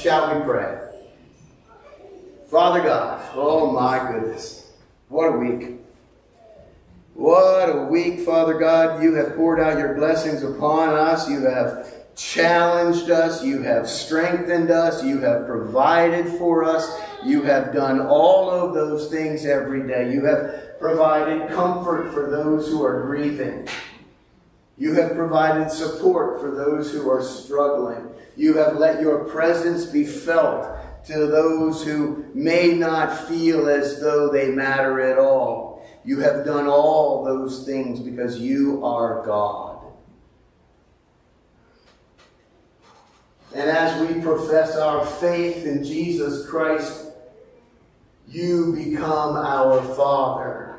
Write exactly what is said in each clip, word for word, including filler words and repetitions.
Shall we pray? Father God, oh my goodness, what a week. What a week, Father God. You have poured out your blessings upon us. You have challenged us. You have strengthened us. You have provided for us. You have done all of those things every day. You have provided comfort for those who are grieving. You have provided support for those who are struggling. You have let your presence be felt to those who may not feel as though they matter at all. You have done all those things because you are God. And as we profess our faith in Jesus Christ, you become our Father.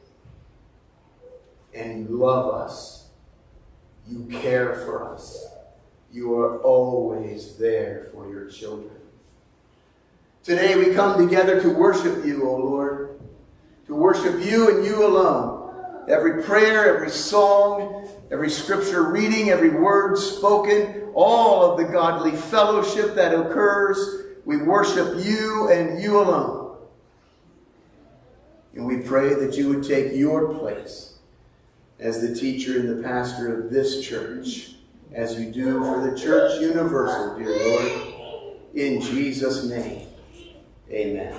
And you love us. You care for us. You are always there for your children. Today we come together to worship you, O Lord. To worship you and you alone. Every prayer, every song, every scripture reading, every word spoken, all of the godly fellowship that occurs, we worship you and you alone. And we pray that you would take your place as the teacher and the pastor of this church, as you do for the church universal, dear Lord. In Jesus' name, amen.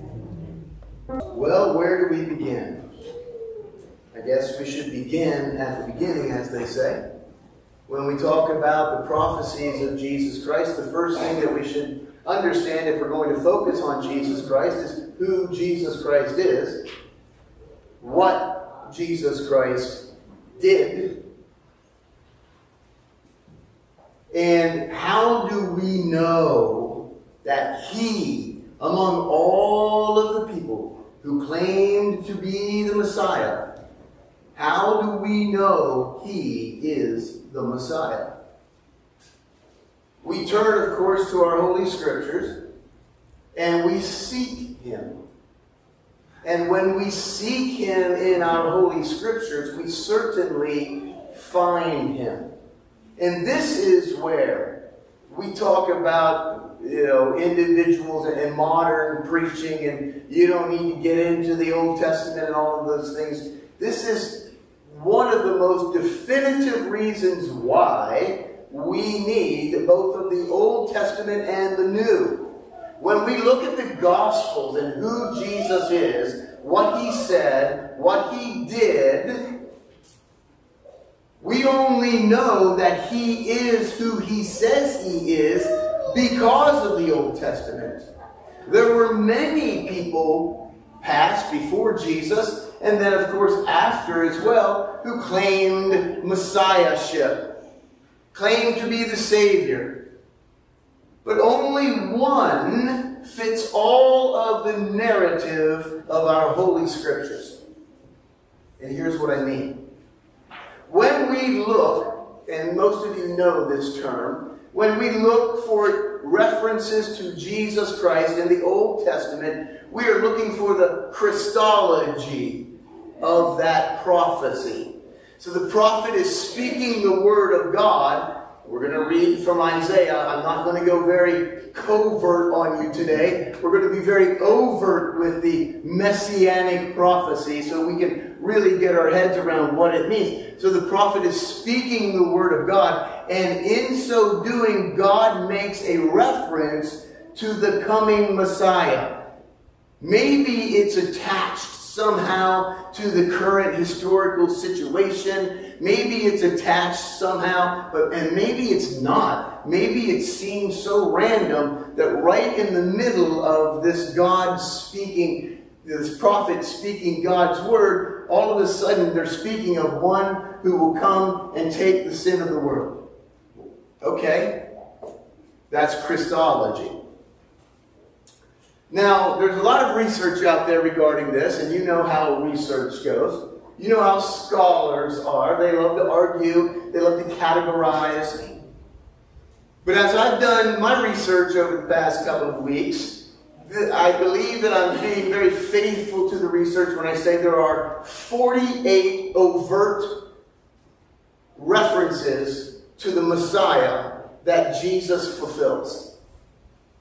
Well, where do we begin? I guess we should begin at the beginning, as they say. When we talk about the prophecies of Jesus Christ, the first thing that we should understand if we're going to focus on Jesus Christ is who Jesus Christ is, what Jesus Christ did, and how do we know that he, among all of the people who claimed to be the Messiah, how do we know he is the Messiah? We turn, of course, to our Holy Scriptures, and we seek him. And when we seek him in our Holy Scriptures, we certainly find him. And this is where we talk about, you know, individuals and modern preaching, and you don't need to get into the Old Testament and all of those things. This is one of the most definitive reasons why we need both of the Old Testament and the New. When we look at the Gospels and who Jesus is, what he said, what he did, we only know that he is who he says he is because of the Old Testament. There were many people past before Jesus, and then of course after as well, who claimed messiahship, claimed to be the Savior. But only one fits all of the narrative of our Holy Scriptures. And here's what I mean. When we look, and most of you know this term, when we look for references to Jesus Christ in the Old Testament, we are looking for the Christology of that prophecy. So the prophet is speaking the word of God. We're going to read from Isaiah. I'm not going to go very covert on you today. We're going to be very overt with the messianic prophecy so we can really get our heads around what it means. So the prophet is speaking the word of God, and in so doing, God makes a reference to the coming Messiah. Maybe it's attached somehow to the current historical situation. Maybe it's attached somehow, but and maybe it's not. Maybe it seems so random that right in the middle of this God speaking, this prophet speaking God's word, all of a sudden they're speaking of one who will come and take the sin of the world. Okay, that's Christology. Now, there's a lot of research out there regarding this, and you know how research goes. You know how scholars are. They love to argue. They love to categorize. But as I've done my research over the past couple of weeks, I believe that I'm being very faithful to the research when I say there are forty-eight overt references to the Messiah that Jesus fulfills.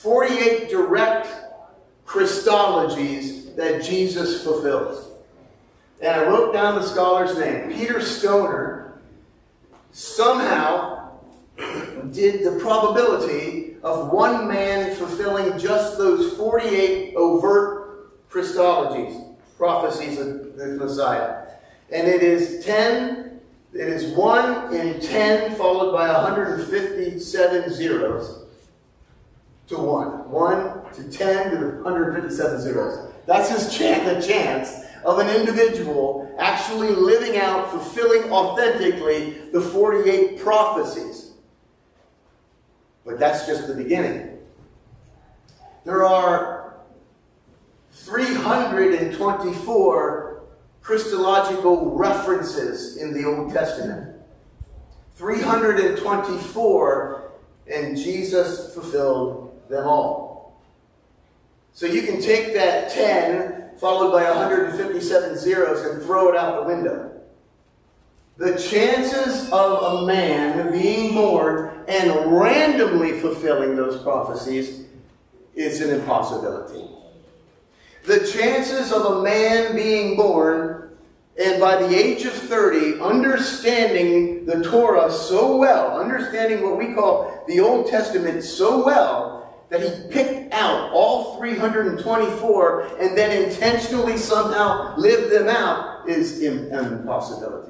forty-eight direct Christologies that Jesus fulfills. And I wrote down the scholar's name. Peter Stoner somehow did the probability of one man fulfilling just those forty-eight overt Christologies, prophecies of the Messiah. And it is ten, it is one in ten followed by one hundred fifty-seven zeros to one. one to ten to one hundred fifty-seven zeros. That's his chance, the chance of an individual actually living out, fulfilling authentically the forty-eight prophecies. But that's just the beginning. There are three hundred twenty-four Christological references in the Old Testament. three hundred twenty-four, and Jesus fulfilled them all. So you can take that ten followed by one hundred fifty-seven zeros and throw it out the window. The chances of a man being born and randomly fulfilling those prophecies is an impossibility. The chances of a man being born and by the age of thirty understanding the Torah so well, understanding what we call the Old Testament so well, that he picked out all three hundred twenty-four and then intentionally somehow lived them out is an impossibility.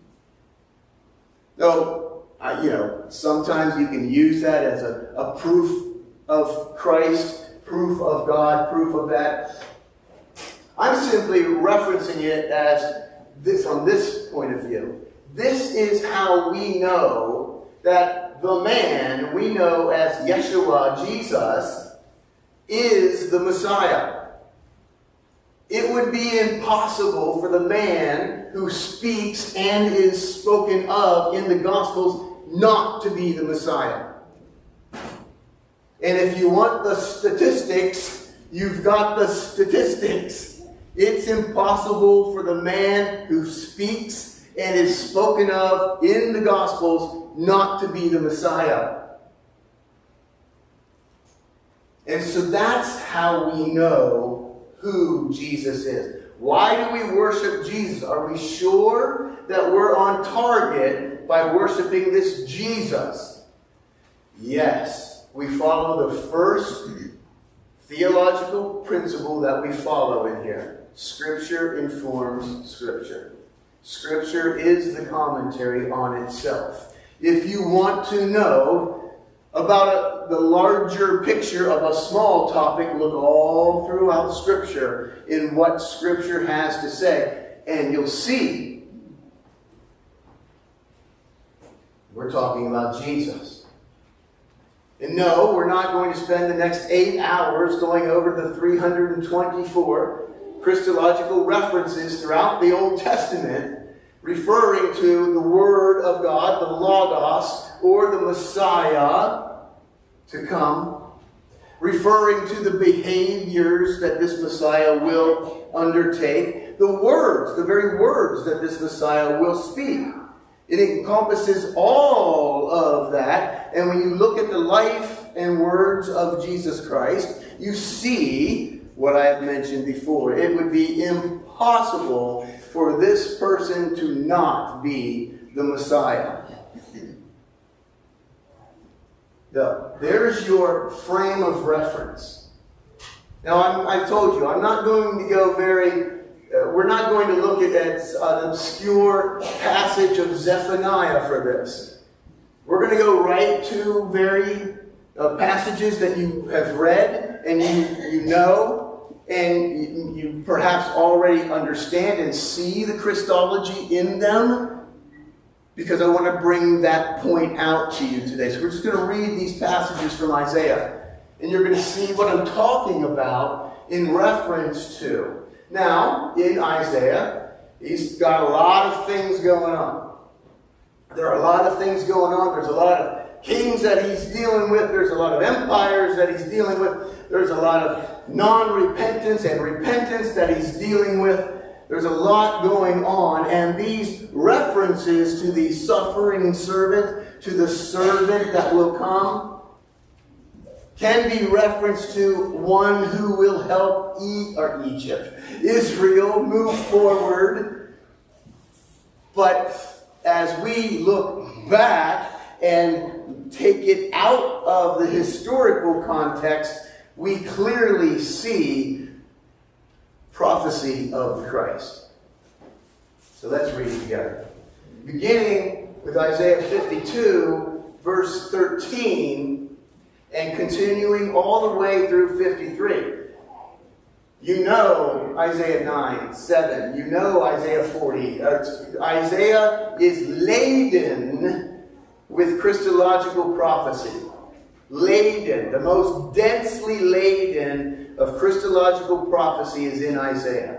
Though, uh, you know, sometimes you can use that as a, a proof of Christ, proof of God, proof of that. I'm simply referencing it as this from this point of view. This is how we know that the man we know as Yeshua, Jesus, is the Messiah. It would be impossible for the man who speaks and is spoken of in the Gospels not to be the Messiah. And if you want the statistics, you've got the statistics. It's impossible for the man who speaks and is spoken of in the Gospels not to be the Messiah. And so that's how we know who Jesus is. Why do we worship Jesus? Are we sure that we're on target by worshiping this Jesus? Yes. We follow the first theological principle that we follow in here. Scripture informs Scripture. Scripture is the commentary on itself. If you want to know about a, the larger picture of a small topic, look all throughout Scripture in what Scripture has to say, and you'll see we're talking about Jesus. And no, we're not going to spend the next eight hours going over the three hundred twenty-four Christological references throughout the Old Testament referring to the Word of God, the Logos, or the Messiah to come, referring to the behaviors that this Messiah will undertake, the words, the very words that this Messiah will speak. It encompasses all of that, and when you look at the life and words of Jesus Christ, you see what I have mentioned before. It would be impossible for this person to not be the Messiah. So, there's your frame of reference. Now, I'm, I told you, I'm not going to go very, uh, we're not going to look at, at an obscure passage of Zephaniah for this. We're going to go right to very uh, passages that you have read and you, you know, and you, you perhaps already understand and see the Christology in them, because I want to bring that point out to you today. So we're just going to read these passages from Isaiah, and you're going to see what I'm talking about in reference to. Now, in Isaiah, he's got a lot of things going on. There are a lot of things going on. There's a lot of kings that he's dealing with. There's a lot of empires that he's dealing with. There's a lot of non-repentance and repentance that he's dealing with. There's a lot going on. And these references to the suffering servant, to the servant that will come, can be referenced to one who will help e or Egypt, Israel move forward. But as we look back and take it out of the historical context, we clearly see prophecy of the Christ. So let's read it together. Beginning with Isaiah fifty-two, verse thirteen, and continuing all the way through fifty-three. You know Isaiah nine, seven. You know Isaiah forty. Uh, Isaiah is laden with Christological prophecy. Laden. The most densely laden of Christological prophecy is in Isaiah.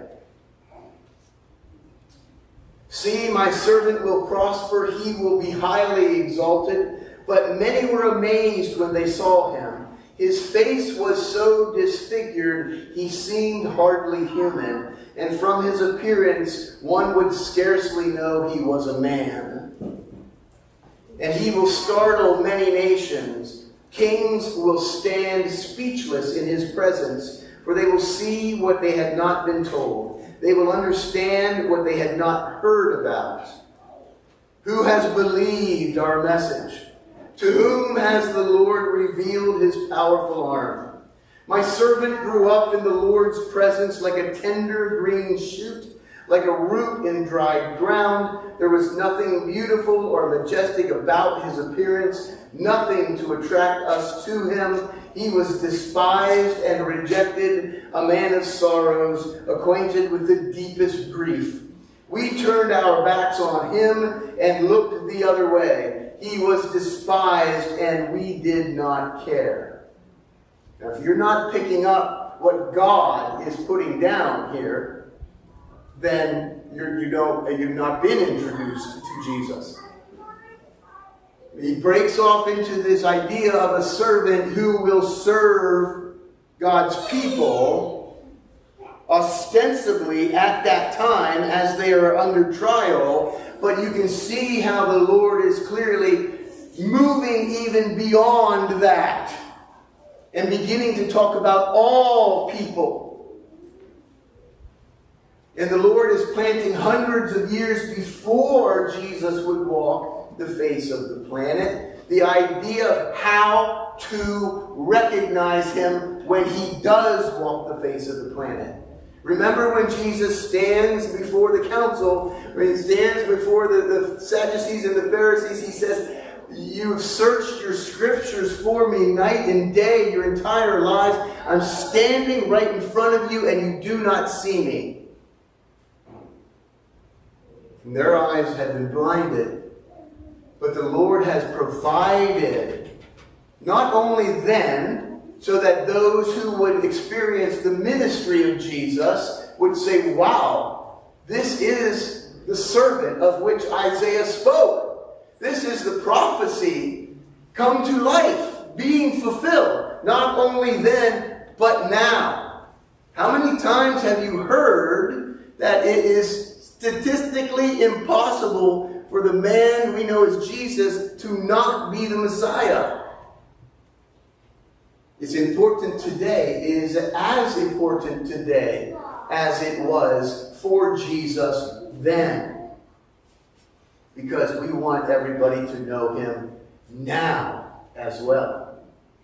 See, my servant will prosper. He will be highly exalted. But many were amazed when they saw him. His face was so disfigured, he seemed hardly human. And from his appearance, one would scarcely know he was a man. And he will startle many nations. Kings will stand speechless in his presence, for they will see what they had not been told. They will understand what they had not heard about. Who has believed our message? To whom has the Lord revealed his powerful arm? My servant grew up in the Lord's presence like a tender green shoot, like a root in dry ground. There was nothing beautiful or majestic about his appearance, nothing to attract us to him. He was despised and rejected, a man of sorrows, acquainted with the deepest grief. We turned our backs on him and looked the other way. He was despised and we did not care. Now, if you're not picking up what God is putting down here, then you're, you don't, you've not been introduced to Jesus. He breaks off into this idea of a servant who will serve God's people ostensibly at that time as they are under trial. But you can see how the Lord is clearly moving even beyond that and beginning to talk about all people. And the Lord is planting hundreds of years before Jesus would walk the face of the planet, the idea of how to recognize him when he does walk the face of the planet. Remember when Jesus stands before the council, when he stands before the, the Sadducees and the Pharisees, he says, you've searched your scriptures for me night and day, your entire lives. I'm standing right in front of you and you do not see me. And their eyes have been blinded. But the Lord has provided, not only then, so that those who would experience the ministry of Jesus would say, wow, this is the servant of which Isaiah spoke. This is the prophecy come to life, being fulfilled. Not only then, but now. How many times have you heard that it is statistically impossible for the man we know as Jesus to not be the Messiah? It's important today. It is as important today as it was for Jesus then. Because we want everybody to know him now as well.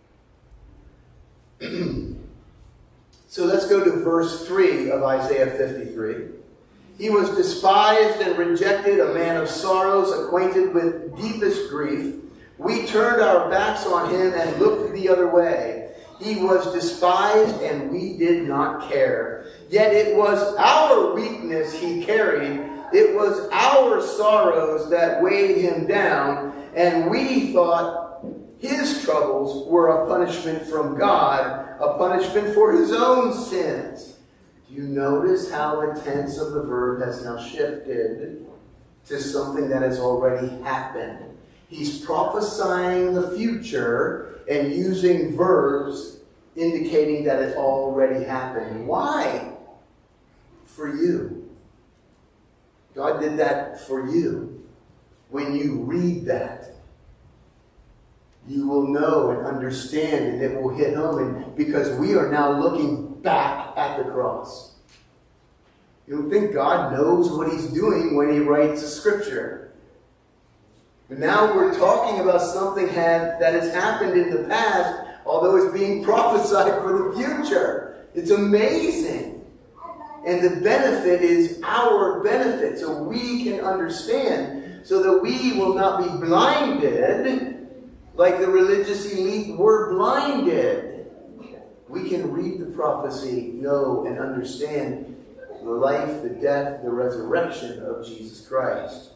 So let's go to verse three of Isaiah fifty-three. He was despised and rejected, a man of sorrows, acquainted with deepest grief. We turned our backs on him and looked the other way. He was despised and we did not care. Yet it was our weakness he carried. It was our sorrows that weighed him down. And we thought his troubles were a punishment from God, a punishment for his own sins. Do you notice how the tense of the verb has now shifted to something that has already happened? He's prophesying the future and using verbs indicating that it already happened. Why? For you. God did that for you when you read that. you will know and understand, and it will hit home. And because we are now looking back at the cross. You don't think God knows what he's doing when he writes a scripture. But now we're talking about something had, that has happened in the past, although it's being prophesied for the future. It's amazing. And the benefit is our benefit, so we can understand, so that we will not be blinded like the religious elite were blinded. We can read the prophecy, know, and understand the life, the death, the resurrection of Jesus Christ.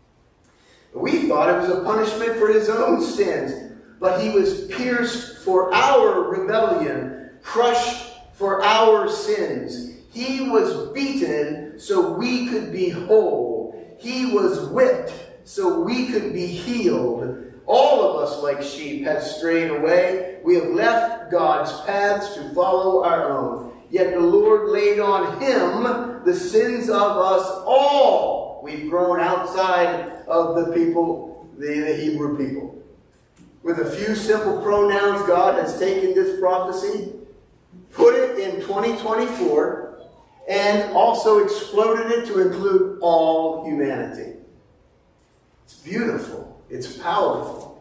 We thought it was a punishment for his own sins, but he was pierced for our rebellion, crushed for our sins. He was beaten so we could be whole. He was whipped so we could be healed. All of us, like sheep, have strayed away. We have left God's paths to follow our own. Yet the Lord laid on him the sins of us all. We've grown outside of the people, the, the Hebrew people. With a few simple pronouns, God has taken this prophecy, put it in twenty twenty-four, and also exploded it to include all humanity. It's beautiful. It's powerful.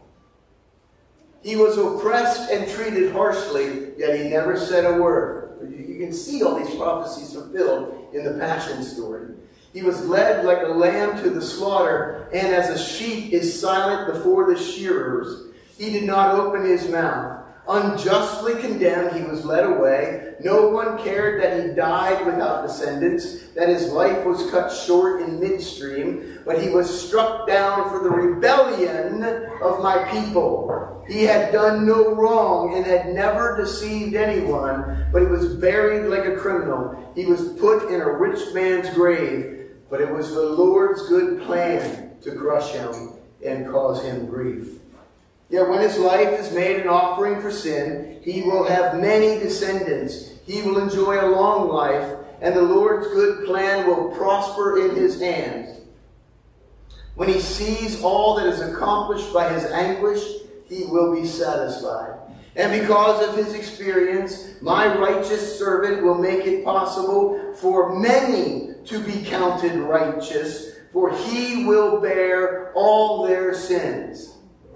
He was oppressed and treated harshly, yet he never said a word. You can see all these prophecies fulfilled in the Passion story. He was led like a lamb to the slaughter, and as a sheep is silent before the shearers, he did not open his mouth. Unjustly condemned, he was led away. No one cared that he died without descendants, that his life was cut short in midstream, but he was struck down for the rebellion of my people. He had done no wrong and had never deceived anyone, but he was buried like a criminal. He was put in a rich man's grave, but it was the Lord's good plan to crush him and cause him grief. Yet when his life is made an offering for sin, he will have many descendants. He will enjoy a long life, and the Lord's good plan will prosper in his hands. When he sees all that is accomplished by his anguish, he will be satisfied. And because of his experience, my righteous servant will make it possible for many to be counted righteous, for he will bear all their sins.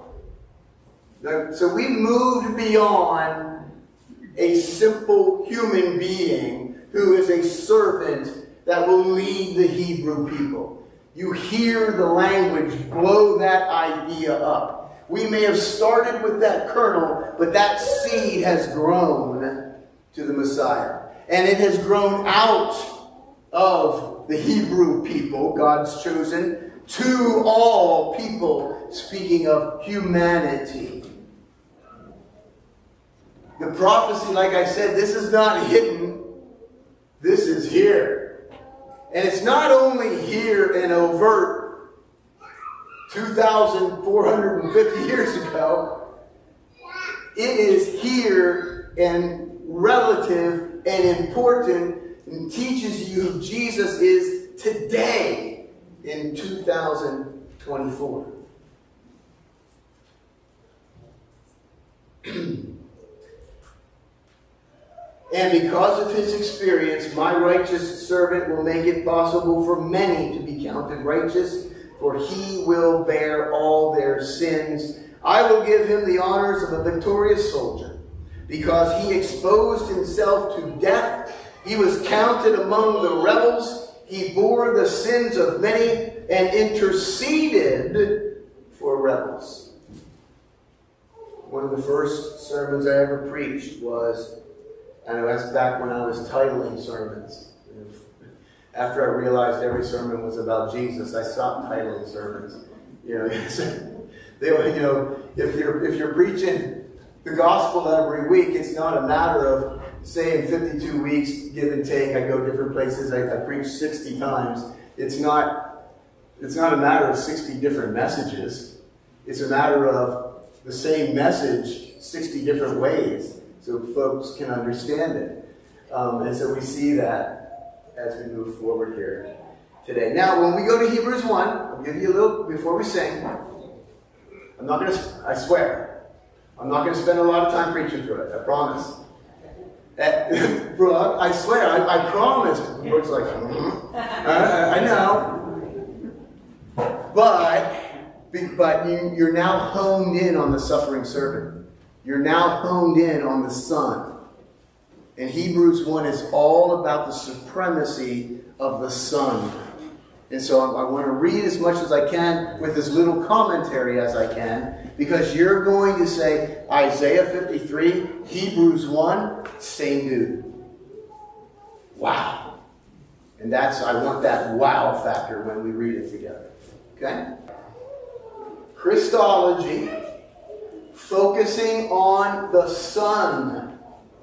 So we moved beyond a simple human being who is a servant that will lead the Hebrew people. You hear the language blow that idea up. We may have started with that kernel, but that seed has grown to the Messiah. And it has grown out of the Hebrew people, God's chosen, to all people, speaking of humanity. The prophecy, like I said, this is not hidden. This is here. And it's not only here and overt two thousand four hundred fifty years ago. It is here and relative and important and teaches you who Jesus is today in two thousand twenty-four. And because of his experience, my righteous servant will make it possible for many to be counted righteous, for he will bear all their sins. I will give him the honors of a victorious soldier. Because he exposed himself to death, he was counted among the rebels. He bore the sins of many and interceded for rebels. One of the first sermons I ever preached was, and that's back when I was titling sermons. After I realized every sermon was about Jesus, I stopped titling sermons. You know, they, you know, if you're if you're preaching the gospel every week, it's not a matter of saying fifty-two weeks, give and take. I go different places. I, I preach sixty times. It's not. It's not a matter of sixty different messages. It's a matter of the same message sixty different ways, so folks can understand it. Um, and so we see that as we move forward here today. Now, when we go to Hebrews one, I'll give you a little, before we sing, I'm not going to, I swear, I'm not going to spend a lot of time preaching through it, I promise. Uh, bro, I swear, I, I promise. Brooke's like, mm-hmm. I, I know. But, but you, you're now honed in on the suffering servant. You're now honed in on the Son. And Hebrews one is all about the supremacy of the Son. And so I, I want to read as much as I can with as little commentary as I can, because you're going to say Isaiah fifty-three, Hebrews one, same dude. Wow. And that's, I want that wow factor when we read it together. Okay? Christology, focusing on the Son.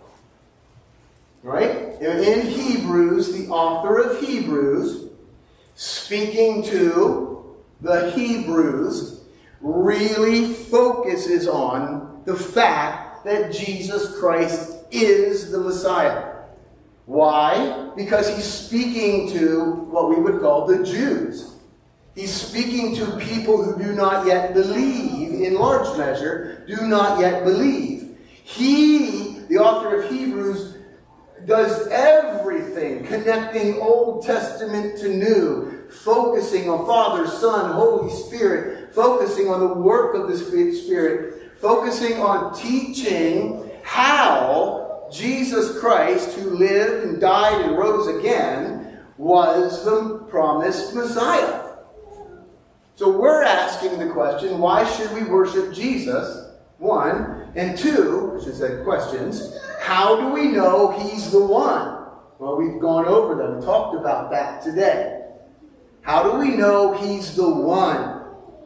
Right? In Hebrews, the author of Hebrews, speaking to the Hebrews, really focuses on the fact that Jesus Christ is the Messiah. Why? Because he's speaking to what we would call the Jews. He's speaking to people who do not yet believe, in large measure, do not yet believe. He, the author of Hebrews, does everything connecting Old Testament to New, focusing on Father, Son, Holy Spirit, focusing on the work of the Spirit, focusing on teaching how Jesus Christ, who lived and died and rose again, was the promised Messiah. So we're asking the question, why should we worship Jesus? One. And two, which is the questions, how do we know he's the one? Well, we've gone over them and talked about that today. How do we know he's the one?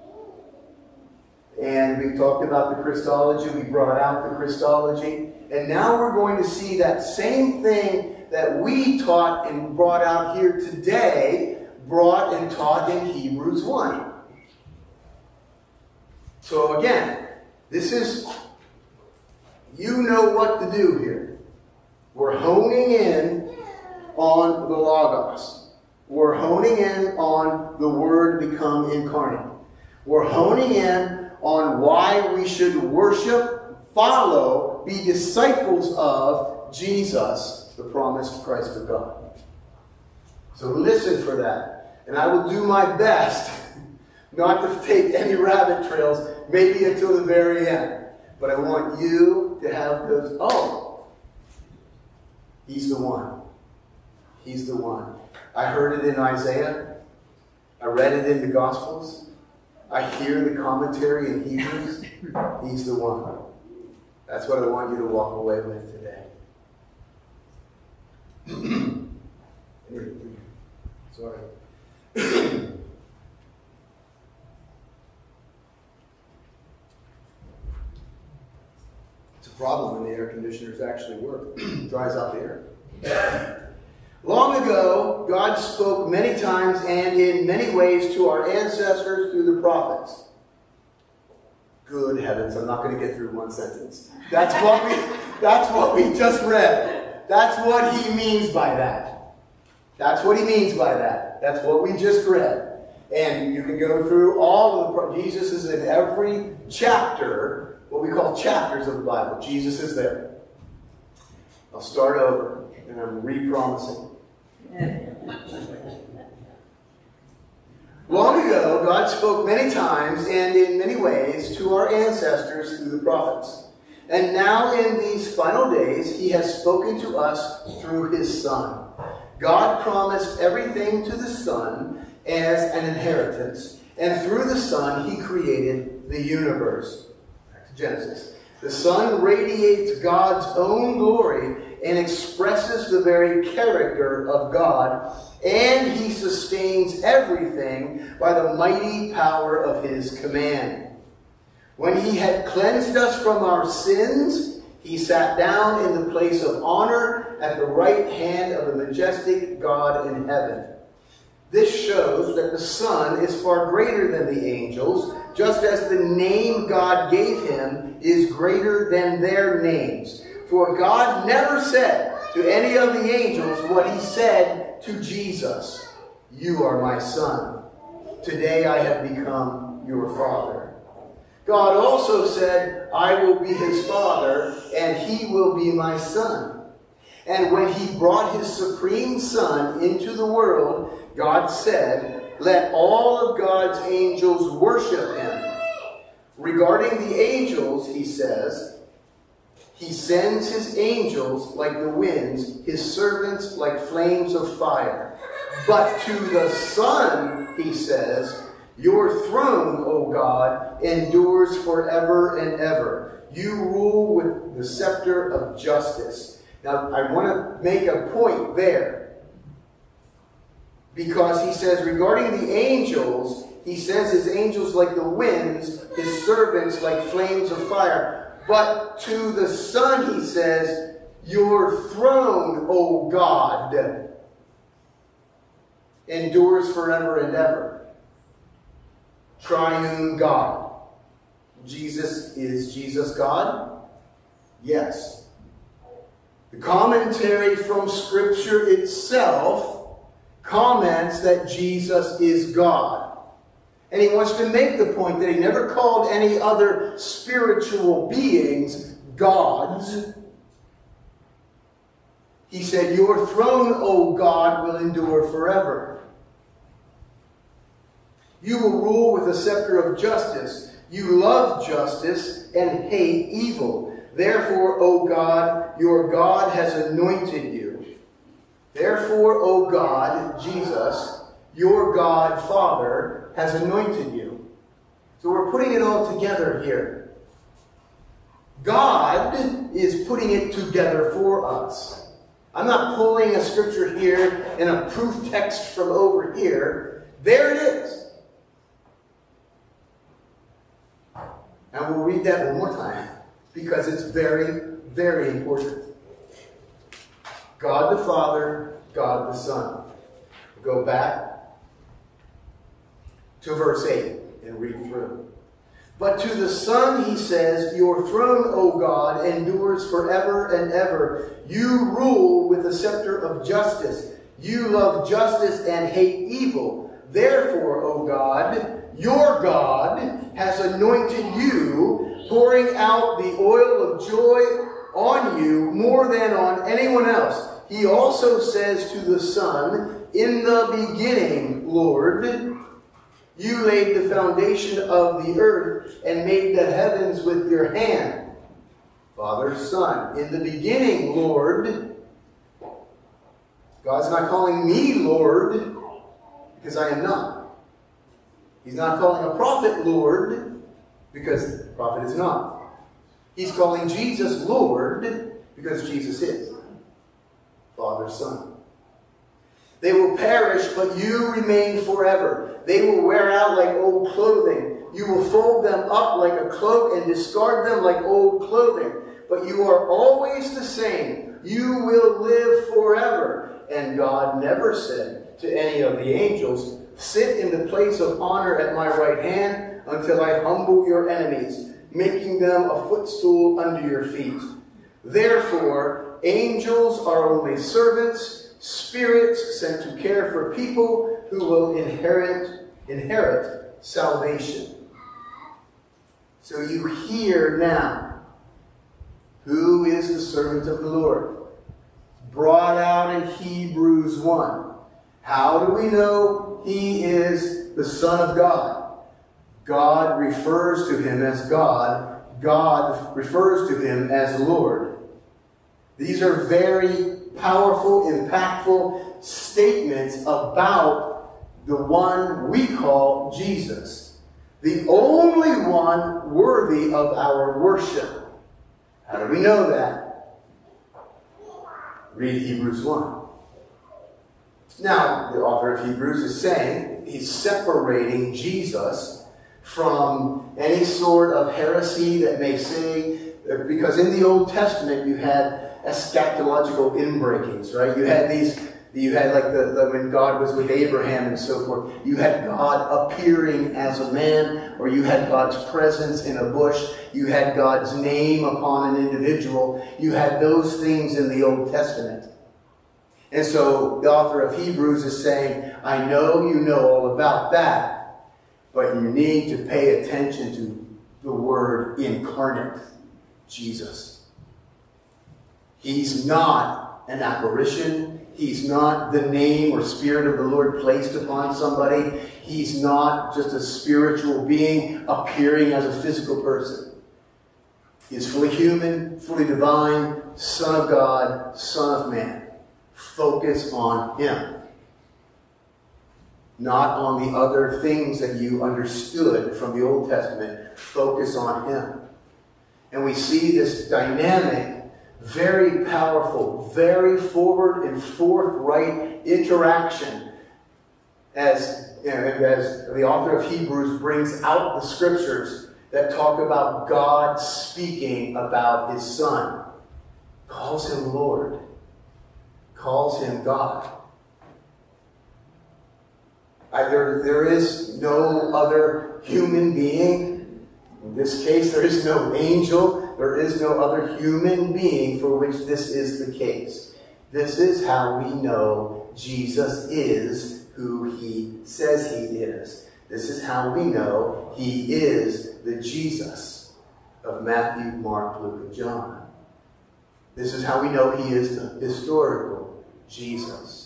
And we talked about the Christology. We brought out the Christology. And now we're going to see that same thing that we taught and brought out here today, brought and taught in Hebrews one. So again, this is, you know what to do here. We're honing in on the Logos. We're honing in on the Word become incarnate. We're honing in on why we should worship, follow, be disciples of Jesus, the promised Christ of God. So listen for that. And I will do my best not to take any rabbit trails, maybe until the very end. But I want you to have those, oh, he's the one. He's the one. I heard it in Isaiah. I read it in the Gospels. I hear the commentary in Hebrews. He's the one. That's what I want you to walk away with today. Sorry. It's a problem when the air conditioners actually work. It dries out the air. Long ago, God spoke many times and in many ways to our ancestors through the prophets. Good heavens, I'm not going to get through one sentence. That's what we, that's what we just read. That's what he means by that. That's what he means by that. That's what we just read. And you can go through all of the, Jesus is in every chapter, what we call chapters of the Bible. Jesus is there. I'll start over, and I'm re-promising. Long ago, God spoke many times and in many ways to our ancestors through the prophets. And now in these final days, he has spoken to us through his Son. God promised everything to the Son as an inheritance. And through the Son, he created the universe. Back to Genesis. The Son radiates God's own glory and expresses the very character of God, and he sustains everything by the mighty power of his command. When he had cleansed us from our sins, he sat down in the place of honor at the right hand of the majestic God in heaven. This shows that the Son is far greater than the angels, just as the name God gave him is greater than their names. For God never said to any of the angels what he said to Jesus, "You are my Son. Today I have become your Father." God also said, I will be his father, and he will be my son. And when he brought his supreme son into the world, God said, let all of God's angels worship him. Regarding the angels, he says, he sends his angels like the winds, his servants like flames of fire. But to the Son, he says, your throne, O God, endures forever and ever. You rule with the scepter of justice. Now, I want to make a point there. Because he says, regarding the angels, he says his angels like the winds, his servants like flames of fire. But to the Son, he says, your throne, O God, endures forever and ever. Triune God. Jesus, is Jesus God? Yes. The commentary from Scripture itself comments that Jesus is God. And he wants to make the point that he never called any other spiritual beings gods. He said, your throne, O God, will endure forever. You will rule with a scepter of justice. You love justice and hate evil. Therefore, O God, your God has anointed you. Therefore, O God, Jesus, your God, Father, has anointed you. So we're putting it all together here. God is putting it together for us. I'm not pulling a scripture here and a proof text from over here. There it is. And we'll read that one more time because it's very, very important. God the Father, God the Son. We'll go back to verse eight and read through. But to the Son he says, your throne, O God, endures forever and ever. You rule with the scepter of justice. You love justice and hate evil. Therefore, O God, your God has anointed you, pouring out the oil of joy on you more than on anyone else. He also says to the Son, in the beginning, Lord, you laid the foundation of the earth and made the heavens with your hand. Father, Son, in the beginning, Lord. God's not calling me Lord, because I am not. He's not calling a prophet Lord, because the prophet is not. He's calling Jesus Lord, because Jesus is. Father, Son. They will perish, but you remain forever. They will wear out like old clothing. You will fold them up like a cloak and discard them like old clothing. But you are always the same. You will live forever. And God never said to any of the angels, sit in the place of honor at my right hand until I humble your enemies, making them a footstool under your feet. Therefore, angels are only servants, spirits sent to care for people who will inherit, inherit salvation. So you hear now, who is the servant of the Lord? Brought out in Hebrews one. How do we know he is the Son of God? God refers to him as God. God refers to him as Lord. These are very powerful, impactful statements about the one we call Jesus. The only one worthy of our worship. How do we know that? Read Hebrews one. Now, the author of Hebrews is saying he's separating Jesus from any sort of heresy that may say, because in the Old Testament you had eschatological inbreakings, right? You had these, you had like the, the when God was with Abraham and so forth, you had God appearing as a man, or you had God's presence in a bush, you had God's name upon an individual, you had those things in the Old Testament. And so the author of Hebrews is saying, I know you know all about that, but you need to pay attention to the Word incarnate, Jesus. He's not an apparition. He's not the name or Spirit of the Lord placed upon somebody. He's not just a spiritual being appearing as a physical person. He's fully human, fully divine, Son of God, Son of Man. Focus on Him. Not on the other things that you understood from the Old Testament. Focus on Him. And we see this dynamic, very powerful, very forward and forthright interaction as, you know, as the author of Hebrews brings out the scriptures that talk about God speaking about His Son. Calls Him Lord. Calls Him God. I, there, there is no other human being. In this case, there is no angel. There is no other human being for which this is the case. This is how we know Jesus is who He says He is. This is how we know He is the Jesus of Matthew, Mark, Luke, and John. This is how we know He is the historical Jesus.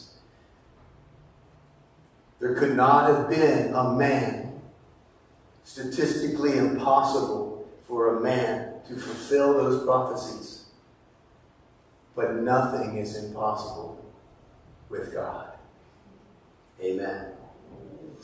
There could not have been a man, statistically impossible for a man to fulfill those prophecies. But nothing is impossible with God. Amen.